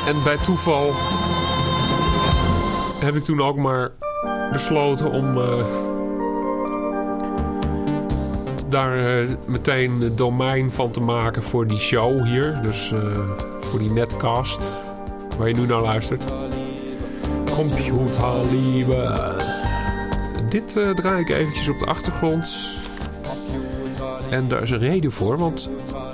En bij toeval heb ik toen ook maar besloten om daar meteen het domein van te maken voor die show hier. Dus voor die netcast waar je nu naar luistert. Computerliebe. Dit draai ik eventjes op de achtergrond. En daar is een reden voor, want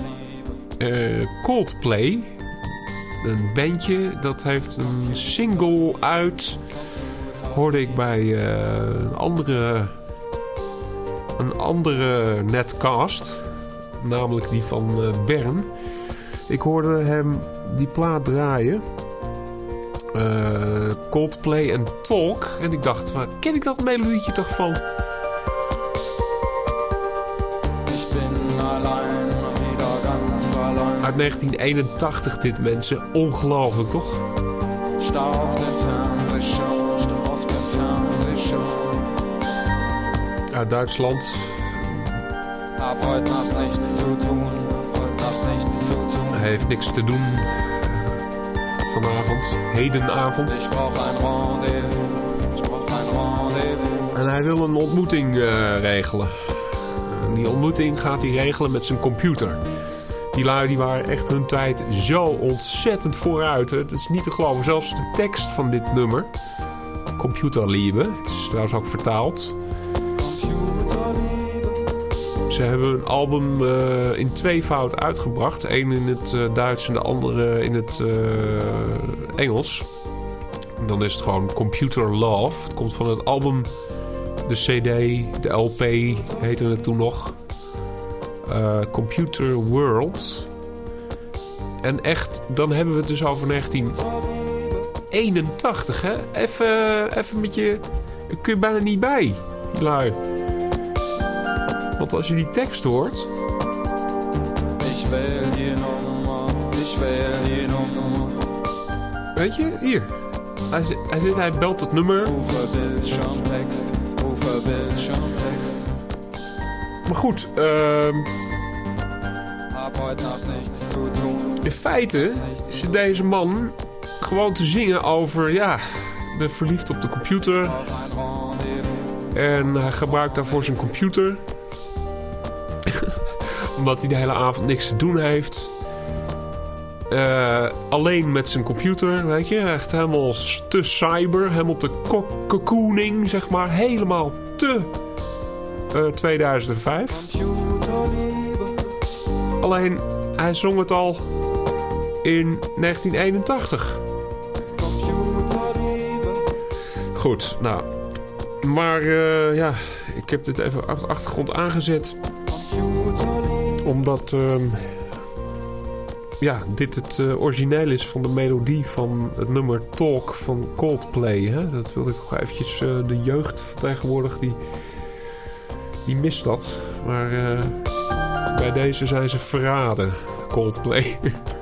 Coldplay, een bandje, dat heeft een single uit. Hoorde ik bij een andere netcast, namelijk die van Bern. Ik hoorde hem die plaat draaien. Coldplay en Talk. En ik dacht, waar ken ik dat melodietje toch van? Uit 1981 dit, mensen. Ongelooflijk, toch? Uit Duitsland. Hij heeft niks te doen vanavond. Hedenavond. En hij wil een ontmoeting regelen. En die ontmoeting gaat hij regelen met zijn computer. Die lui die waren echt hun tijd zo ontzettend vooruit. Het is niet te geloven. Zelfs de tekst van dit nummer. Computerliebe. Het is trouwens ook vertaald. Ze hebben een album in tweevoud uitgebracht. Eén in het Duits en de andere in het Engels. En dan is het gewoon Computer Love. Het komt van het album, de CD, de LP heette het toen nog. Computer World. En echt, dan hebben we het dus over 1981, hè? Even met je... Daar kun je bijna niet bij, die lui. Want als je die tekst hoort... Weet je, hier. Hij belt het nummer. Maar goed, in feite is deze man gewoon te zingen over... Ja, ik ben verliefd op de computer. En hij gebruikt daarvoor zijn computer. Omdat hij de hele avond niks te doen heeft. Alleen met zijn computer, weet je. Echt helemaal te cyber. Helemaal te cocooning, zeg maar. Helemaal te 2005. Alleen, hij zong het al in 1981. Goed, nou. Maar ja, ik heb dit even op de achtergrond aangezet. Omdat dit het origineel is van de melodie van het nummer Talk van Coldplay. Hè? Dat wilde ik toch eventjes... de jeugd van tegenwoordig, die mist dat. Maar bij deze zijn ze verraden, Coldplay.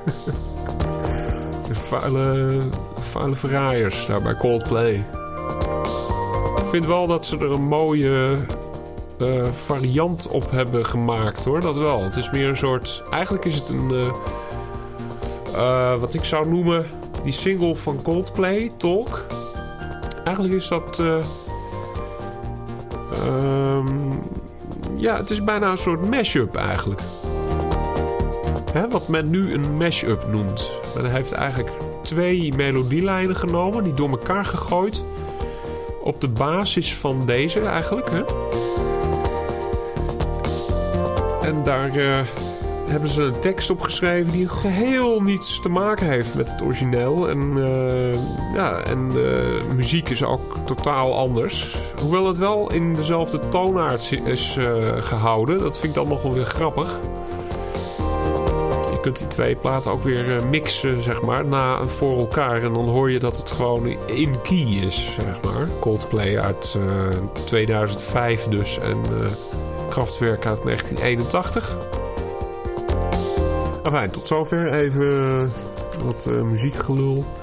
De vuile verraaiers daar bij Coldplay. Ik vind wel dat ze er een mooie... variant op hebben gemaakt, hoor. Dat wel. Het is meer een soort... Eigenlijk is het een... wat ik zou noemen... Die single van Coldplay, Talk. Eigenlijk is dat... het is bijna een soort mashup eigenlijk. Hè, wat men nu een mashup noemt. Men heeft eigenlijk 2 melodielijnen genomen... die door elkaar gegooid... op de basis van deze eigenlijk, hè. En daar hebben ze een tekst op geschreven die geheel niets te maken heeft met het origineel. En de muziek is ook totaal anders. Hoewel het wel in dezelfde toonaard is gehouden. Dat vind ik dan nog wel weer grappig. Je kunt die 2 platen ook weer mixen, zeg maar, voor elkaar. En dan hoor je dat het gewoon in key is, zeg maar. Coldplay uit 2005 dus. En... Kraftwerk uit 1981. Enfin, tot zover even wat muziekgelul.